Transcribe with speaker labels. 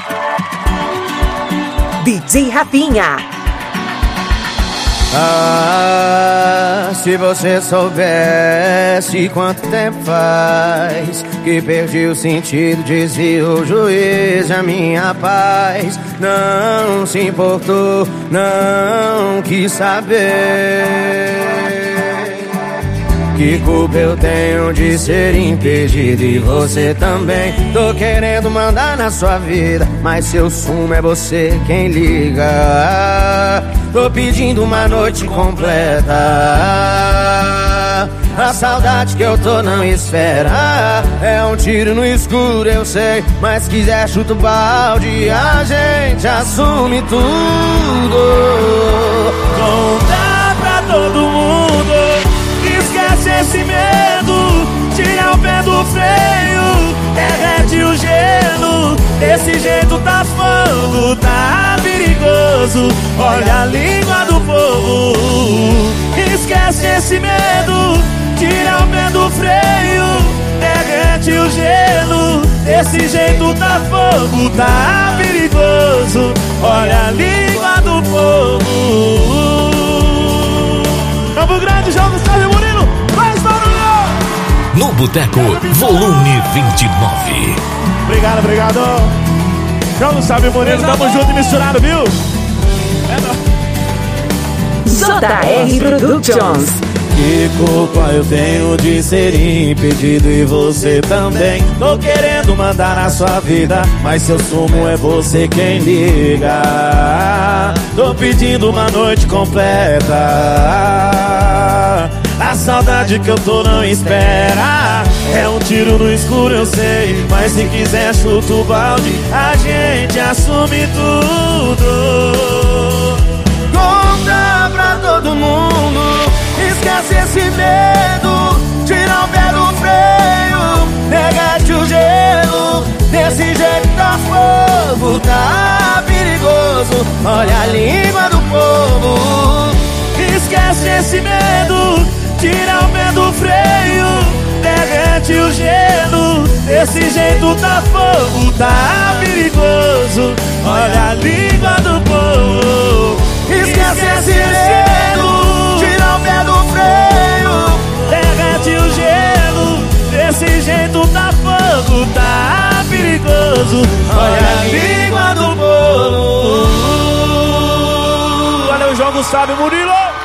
Speaker 1: DJ Rafinha.
Speaker 2: Ah, se você soubesse quanto tempo faz que perdi o sentido, desviou o juízo, a minha paz. Não se importou, não quis saber. Que culpa eu tenho de ser impedido e você também. Tô querendo mandar na sua vida, mas seu sumo é você quem liga. Tô pedindo uma noite completa. A saudade que eu tô não espera. É um tiro no escuro, eu sei, mas quiser chuta o balde, a gente assume tudo.
Speaker 3: Conta pra todo mundo, esquece esse medo, tira o pé do freio, derrete o gelo. Desse jeito tá fogo, tá perigoso. Olha a língua do povo. Esquece esse medo, tira o pé do freio, derrete o gelo. Desse jeito tá fogo, tá perigoso. Olha a língua do povo. Campo Grande, João Gustavo Murilo, faz barulho!
Speaker 4: No Boteco, volume 29.
Speaker 3: Obrigado, obrigado. João Gustavo Murilo, tamo junto e misturado, viu? É
Speaker 1: JR Productions.
Speaker 3: Que culpa eu tenho de ser impedido e você também. Tô querendo mandar na sua vida, mas seu sumo é você quem liga. Tô pedindo uma noite completa. A saudade que eu tô não espera. É um tiro no escuro, eu sei, mas se quiser chuta o balde, a gente assume tudo.
Speaker 2: Conta pra todo mundo, esquece esse medo, tira o pé do freio, derrete o gelo. Desse jeito tá fogo, tá perigoso. Olha a língua do povo.
Speaker 3: Esquece esse medo, tira o pé do freio, derrete o gelo. Desse jeito tá fogo, tá perigoso. Olha a língua do povo.
Speaker 2: Esquece esse medo, tira o pé do freio,
Speaker 3: derrete o gelo. Desse jeito tá fogo, tá perigoso. Olha a língua do povo. Olha o João Gustavo Murilo.